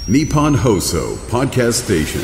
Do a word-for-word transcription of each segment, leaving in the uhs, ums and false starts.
Nippon Hoso Podcast Station。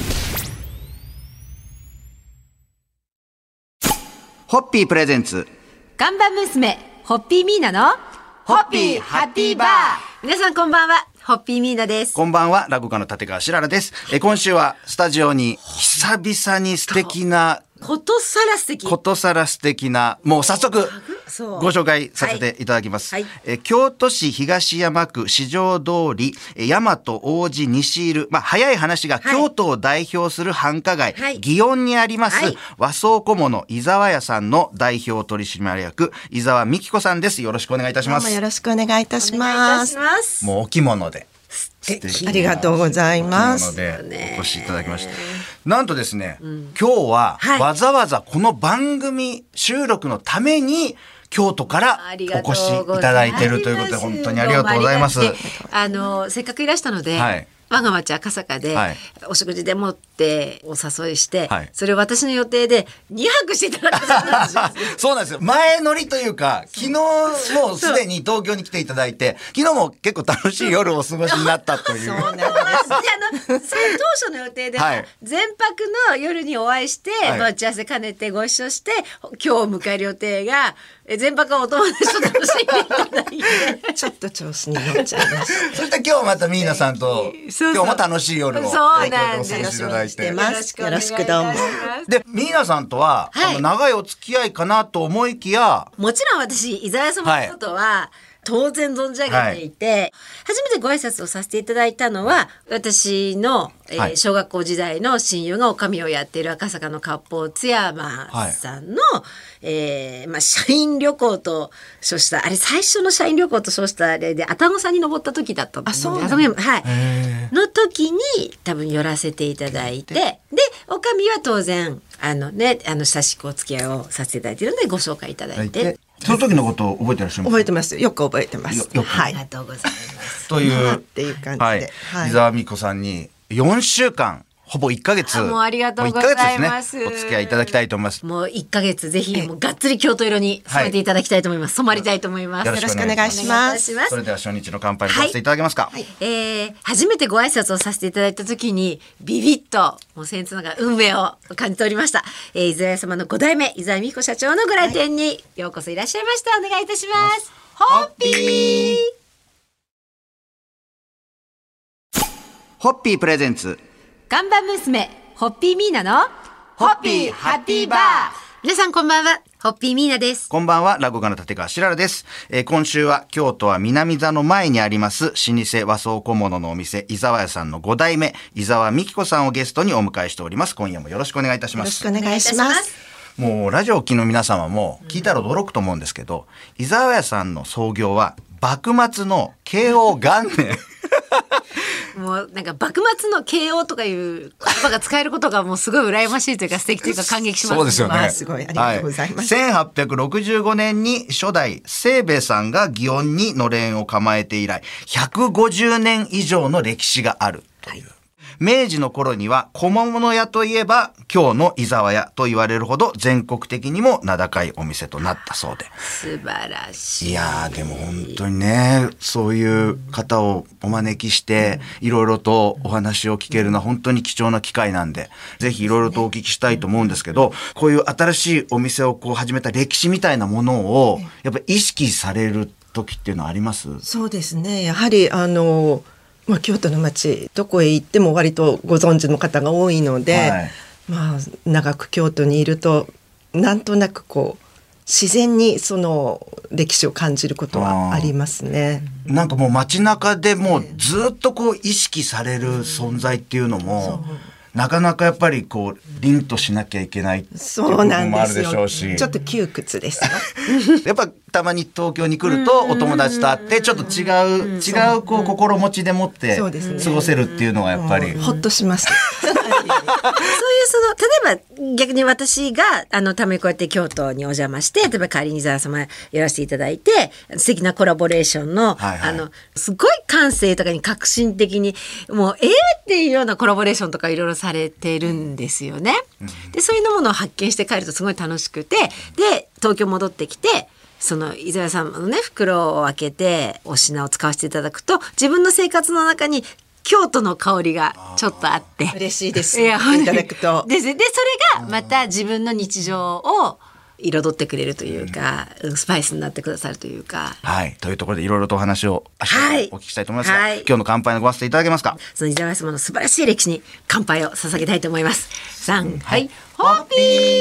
ホッピープレゼンツ看板娘ホッピーミーナのホッピーハッピーバー。 皆さんこんばんは、ホッピーミーナです。 こんばんは、落語家の立川しららです。え今週はスタジオに久々に素敵なことさら素敵ことさら素敵なもう早速そうご紹介させていただきます、 はいはいえ京都市東山区四条通りえ大和王子西入る、まあ、早い話がはい京都を代表する繁華街、 はい祇園にあります、 はい和装小物伊沢屋さんの代表取締役伊沢美希子さんです。よろしくお願いいたします。 どうもよろしくお願いいたしお願いいたします。 ます。 もうお着物で素敵ありがとうございますお着物でお越しいただきました。なんとですね、今日ははいわざわざこの番組収録のために京都からありがとお越しいうござただいているということで本当にありがとうございます。 どうもありがとうあのせっかくいらしたので、 はい我が町赤坂で、 はいお食事でもってお誘いして、 はいそれを私の予定でにはくしていただいたそうなんですよ。 そうなんですよ。前乗りというか、昨日もうすでに東京に来ていただいて、昨日も結構楽しい夜をお過ごしになったという。 そうなんでであのそれ当初の予定では、 はい全泊の夜にお会いして、 はい待ち合わせ兼ねてご一緒して今日を迎える予定がえ全泊はお友達と楽しんでいただいてちょっと調子に乗っちゃいましそして今日またミーナさんと、 そうそう今日も楽しい夜をそうなんですお過ごしいただいて。 ますよろしくどうもで、ミーナさんとは、 はいあの長いお付き合いかなと思いきや、 もちろん私伊沢様のことは、当然存じ上げていて、初めてご挨拶をさせていただいたのは私の、えーはい小学校時代の親友が女将をやっている赤坂の割烹津山さんの、えーまあ、社員旅行と称したあれ最初の社員旅行と称したあれで愛宕山に登った時だったと思あそうでなんだ愛宕山はいの時に多分寄らせていただいてで女将は当然あのねあの親しくお付き合いをさせていただいているのでご紹介いただいて。 その時のことを覚えてらっしゃいます覚えてますよく覚えてますよよくはいありがとうございます。 という、 っていう感じではいはい伊沢美子さんによんしゅうかんほぼいっかげつあもうありがとうございますもういっかげつですねお付き合いいただきたいと思います。 もういっかげつぜひもうがっつり京都色に染めていただきたいと思います。染まりたいと思います。 よろしくお願いしますよろしくお願いしますお願いいたしますそれでは初日の乾杯にさせていただけますか。 えー初めてご挨拶をさせていただいた時にビビッともう僭越ながら運命を感じておりました、えー、伊沢屋様のご代目伊沢美彦社長のご来店にようこそいらっしゃいました。お願いいたします。ホッピーホッピープレゼンツ看板娘ホッピーミーナのホッピーハッピーバー。 皆さんこんばんは、ホッピーミーナです。 こんばんは、落語家の立川しららです、えー今週は京都は南座の前にあります老舗和装小物のお店伊沢屋さんのご代目伊沢美希子さんをゲストにお迎えしております。今夜もよろしくお願いいたしよろします。 くお願いしますもうラジオをお聞きの皆様も聞いたら驚くと思うんですけど、伊沢屋さんの創業は幕末の慶応元年もうなんか幕末の慶応とかいう言葉が使えることがもうすごい羨ましいというか素敵というか感激します。 そうですよね。 わあすごいありがとうございますはせんはっぴゃくろくじゅうごねんに初代清兵衛さんが祇園にのれんを構えて以来ひゃくごじゅうねん以上の歴史があるという。明治の頃には小物屋といえば今日の伊沢屋と言われるほど全国的にも名高いお店となったそうで。 素晴らしい。 いやーでも本当にねそういう方をお招きしていろいろとお話を聞けるのは本当に貴重な機会なんでぜひいろいろとお聞きしたいと思うんですけど、こういう新しいお店をこう始めた歴史みたいなものをやっぱり意識される時っていうのはあります？ そうですねやはりあのまあ、京都の街どこへ行っても割とご存知の方が多いので、 はいまあ、長く京都にいるとなんとなくこう自然にその歴史を感じることはありますね。 なんかもう街中でもうずっとこう意識される存在っていうのもなかなかやっぱりこう凛としなきゃいけないっていうそう部なんで分もあるですしょようし、 ちょっと窮屈ですよやっぱたまに東京に来るとお友達と会ってちょっと違う違うこう心持ちでもってそうですね過ごせるっていうのはやっぱり、 ほっとしますそういうその例えば逆に私があのためにこうやって京都にお邪魔して例えば代わりに伊沢様やらせていただいて素敵なコラボレーションの、 はいはいあのすごい感性とかに革新的にもうええっていうようなコラボレーションとかいろいろされてるんですよね。でそういうものを発見して帰るとすごい楽しくてで東京戻ってきてその伊沢さんのね袋を開けてお品を使わせていただくと自分の生活の中に京都の香りがちょっとあって嬉しいです。 いやいただくと。 ででそれがまた自分の日常を彩ってくれるというか、うん、スパイスになってくださるというか。 はいというところでいろいろとお話を明日お聞きしたいと思いますが、 はい、 今日の乾杯のごわせていただけますか。 その伊沢様の素晴らしい歴史に乾杯を捧げたいと思います。さん、はい、ホッピ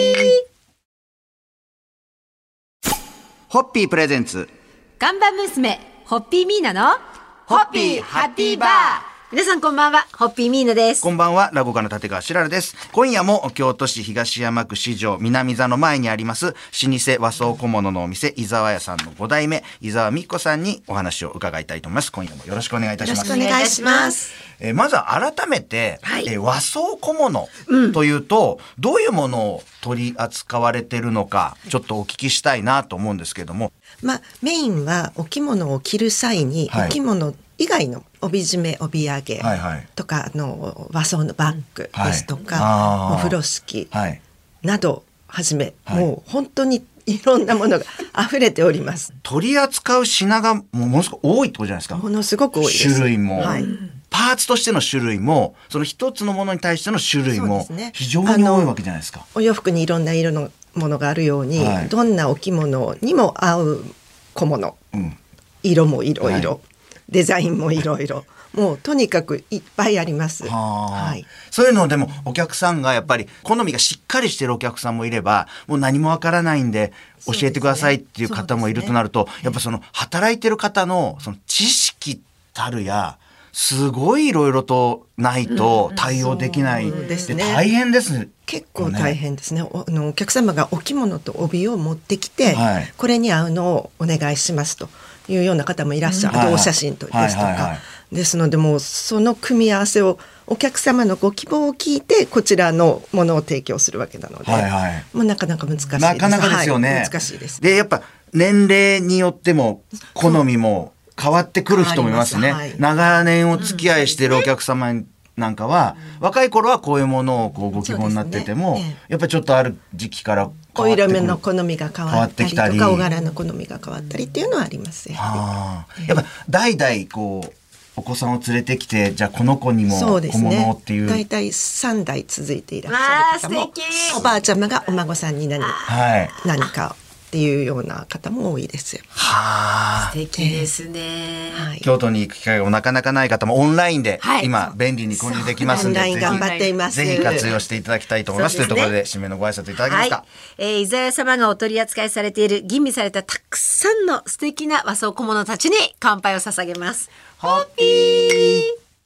ーホッピープレゼンツ看板娘ホッピーミーナのホッピーハッピーバー。皆さんこんばんは、ホッピーミーナです。 こんばんは、落語家の立川しららです。今夜も京都市東山区四条南座の前にあります老舗和装小物のお店伊沢屋さんのご代目伊沢美子さんにお話を伺いたいと思います。今夜もよろしくお願いいたします。 よろしくお願いします。 えー、まずは改めて、 はい、 えー、和装小物というと、うん、どういうものを取り扱われてるのかちょっとお聞きしたいなと思うんですけれども、 まあ、メインはお着物を着る際に、はい、お着物以外の帯締め帯揚げとか、はいはい、あの和装のバッグですとか、はい、お風呂敷などはじめ、はい、もう本当にいろんなものが溢れております。 取り扱う品がものすごく多いってことじゃないですか。 ものすごく多いです。 種類も、はい、パーツとしての種類もその一つのものに対しての種類も非常に多いわけじゃないですか。 お洋服にいろんな色のものがあるように、はい、どんなお着物にも合う小物、うん、色もいろいろ、はい、デザインもいろいろ、もうとにかくいっぱいあります。 はい、そういうのでもお客さんがやっぱり好みがしっかりしてるお客さんもいれば、もう何もわからないんで教えてくださいっていう方もいるとなると、ね、やっぱその働いてる方のその知識たるやすごいいろいろとないと対応できない、うん、ですね、大変ですね。 結構大変ですね。お, のお客様がお着物と帯を持ってきて、はい、これに合うのをお願いしますというような方もいらっしゃる、うん、同写真とですとか、はいはいはい、ですのでもうその組み合わせをお客様のご希望を聞いてこちらのものを提供するわけなので、はいはい、もうなかなか難しいです。 なかなかですよね、 はい、難しいです。 でやっぱ年齢によっても好みも変わってくる人もいますね。はい、長年お付き合いしているお客様なんかは、うん、若い頃はこういうものをこうご希望になってても、ね、やっぱりちょっとある時期からお色目の好みが変わったりとかお柄の好みが変わったりっていうのはありますよ、 うん、やっぱ代々こうお子さんを連れてきて、じゃあこの子にも小物をっていう、 だいたいさん代続いていらっしゃる方も、おばあちゃまがお孫さんに何、はい、何かっていうような方も多いですよ。 はあ、素敵ですね、 はい、京都に行く機会がなかなかない方もオンラインで今便利に購入できますので、 オンライン頑張っています。 ぜひ活用していただきたいと思います。というところで締めのご挨拶いただけますか。 はい、えー、伊沢屋様がお取り扱いされている吟味されたたくさんの素敵な和装小物たちに乾杯を捧げます。ホッピー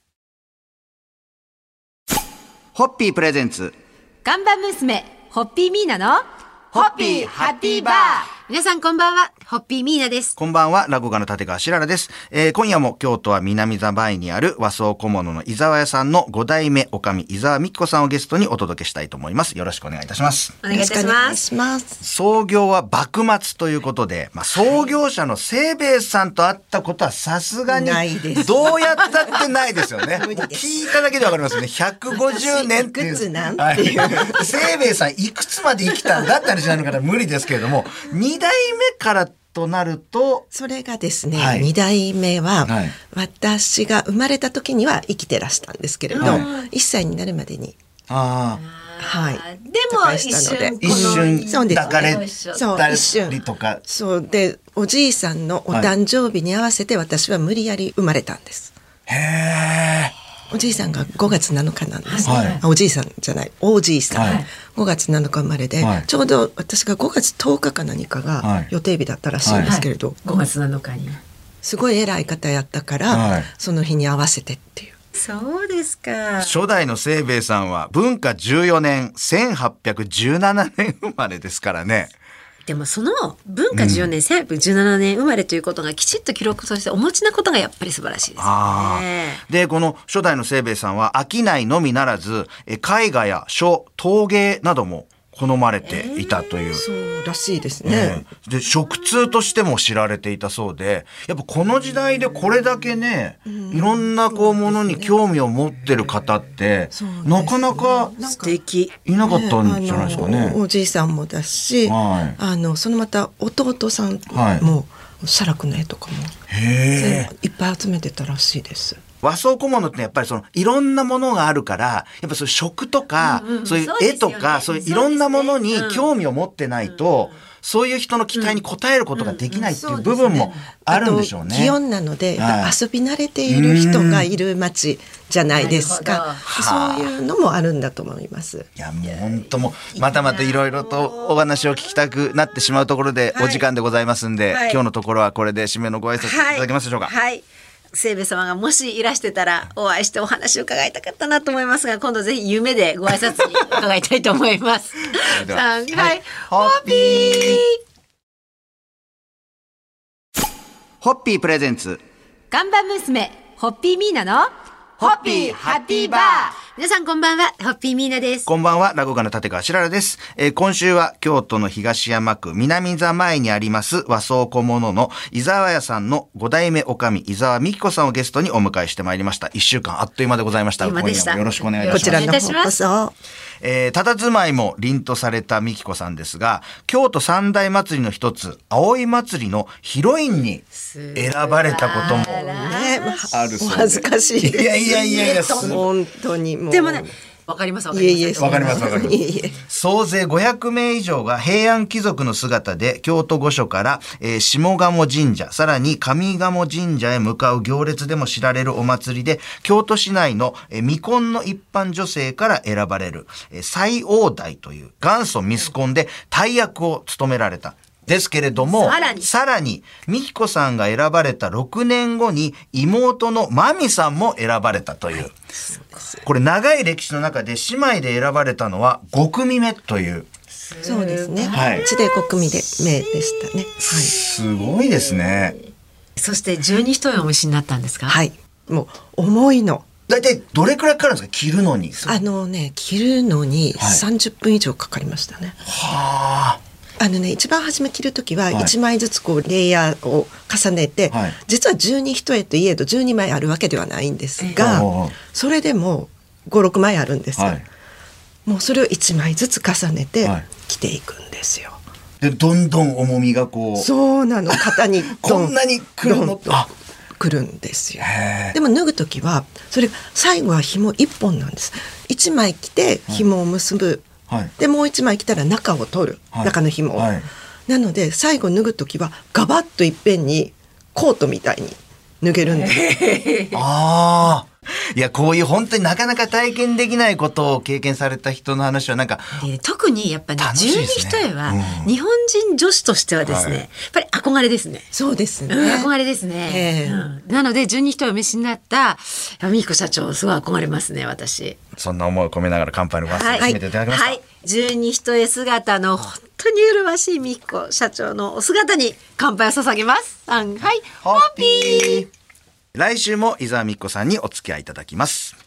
ホッピープレゼンツ看板娘ホッピーミーナのホッピーハッピーバー。皆さんこんばんは、ホッピーミーナです。 こんばんは、落語家の立川しららです。えー、今夜も京都は南座前にある和装小物の伊沢屋さんのご代目おかみ伊沢美紀子さんをゲストにお届けしたいと思います。よろしくお願いいたします。 お願いいたします。 ます創業は幕末ということで、まあ、創業者の清兵衛さんと会ったことはさすがにどうやったってないですよね。聞いただけでわかりますね。ひゃくごじゅうねんっていう。 いくつなんていう、はい、 清兵衛さんいくつまで生きたんだって話なのから無理ですけれども、に代目からとなるとそれがですね、はい、に代目は、はい、私が生まれた時には生きてらしたんですけれど、はい、いっさいになるまでに、 あ、 はい、でも一瞬一瞬抱かれたりとか、 そうでおじいさんのお誕生日に合わせて私は無理やり生まれたんです。 へえ。 おじいさんがごがつなのかなんですね、はい、あおじいさんじゃないおじいさん、はい、ごがつなのか生まれで、はい、ちょうど私がごがつとおかか何かが予定日だったらしいんですけれど、はいはい、ごがつなのかにすごい偉い方やったから、はい、その日に合わせてっていう。 そうですか。 初代の清兵衛さんは文化じゅうよねんせんはっぴゃくじゅうななねん生まれですからね。 でもその文化じゅうよねん、うん、せんはっぴゃくじゅうななねん生まれということがきちっと記録としてお持ちなことがやっぱり素晴らしいですね。 でこの初代の清兵衛さんは商いのみならず絵画や書陶芸なども好まれていたという、えー、 そうらしいですね、 えー、で食通としても知られていたそうで、やっぱこの時代でこれだけね、うん、いろんなこうものに興味を持ってる方って、ね、なかなか素敵いなかったんじゃないですかね。 ね、おじいさんもだし、はい、あのそのまた弟さんも、はい、写楽の絵とかもへいっぱい集めてたらしいです。 和装小物ってやっぱりそのいろんなものがあるからやっぱそういう食とか、うんうん、そういう絵とかそう、ね,、いういろんなものに興味を持ってないと、うん、そういう人の期待に応えることができないっていう部分もあるんでしょうね。 気温なので遊び慣れている人がいる街じゃないですか。そういうのもあるんだと思います。 いやもう本当もうまたまたいろいろとお話を聞きたくなってしまうところでお時間でございますんで、はい、今日のところはこれで締めのご挨拶いただけますでしょうか。 はい、はい、清兵衛様がもしいらしてたらお会いしてお話を伺いたかったなと思いますが、今度ぜひ夢でご挨拶に伺いたいと思いますはい、はい、ホッピーホッピープレゼンツ看板娘ホッピーミーナのホッピーハッピーバー。皆さんこんばんは、ホッピーミーナです。 こんばんは、落語家の立川しららです、えー、今週は京都の東山区南座前にあります和装小物の伊沢屋さんのご代目おかみ伊沢美紀子さんをゲストにお迎えしてまいりました。いっしゅうかんあっという間でございました。 今でした。 今夜もよろしくお願いいたします。 こちらの方こそ。 えー、佇まいも凛とされた美紀子さんですが、京都三大祭りの一つ葵祭りのヒロインに選ばれたこともあるそうで、 恥ずかしいです。 いやいやいやいや、 本当にもう。 でもね、わかりますわかります。いえいえ、 わかりますわかります。いえいえ、総勢ごひゃくめい以上が平安貴族の姿で京都御所から、えー、下鴨神社、さらに上鴨神社へ向かう行列でも知られるお祭りで、京都市内の、えー、未婚の一般女性から選ばれる、えー、最大代という元祖ミスコンで大役を務められた。ですけれども、 さらに、 さらに、美紀子さんが選ばれたろくねんごに妹の真美さんも選ばれたという。これ長い歴史の中で姉妹で選ばれたのはごくみめという。 そうですね。 はい。 うちでごくみで目でしたね。はい。 すごいですね。 そして十二単お召しになったんですか。 はい。もう重いの。 だいたいどれくらいかかるんですか、着るのに。 あのね、着るのにさんじゅっぷん以上かかりましたね。 はあ。 あのね、一番初め着るときはいちまいずつこうレイヤーを重ねて、はい、実は十二単といえどじゅうにまいあるわけではないんですが、それでもご、ろくまいあるんですよ、はい、もうそれをいちまいずつ重ねて着ていくんですよ。 でどんどん重みがこう、 そうなの、肩にこんなにくるのとくるんですよ。でも脱ぐときはそれ最後は紐いっぽんなんです。いちまい着て紐を結ぶ、はい、でもう一枚着たら中を取る、はい、中の紐を、はい、なので最後脱ぐときはガバッといっぺんにコートみたいに脱げるんですああ、いやこういう本当になかなか体験できないことを経験された人の話はなんか、 えー、特にやっぱね十二単は、うん、日本人女子としてはですね、はい、やっぱり憧れですね。 そうですね、 うん、憧れですね、えーうん、なので十二単お召しになった美紀子社長すごい憧れますね。私そんな思いを込めながら乾杯のご発声を締めていただきました。はい、はい、 十二単姿の本当に麗しい美紀子社長のお姿に乾杯を捧げます。はい、ホッピー。 来週も伊沢美紀子さんにお付き合いいただきます。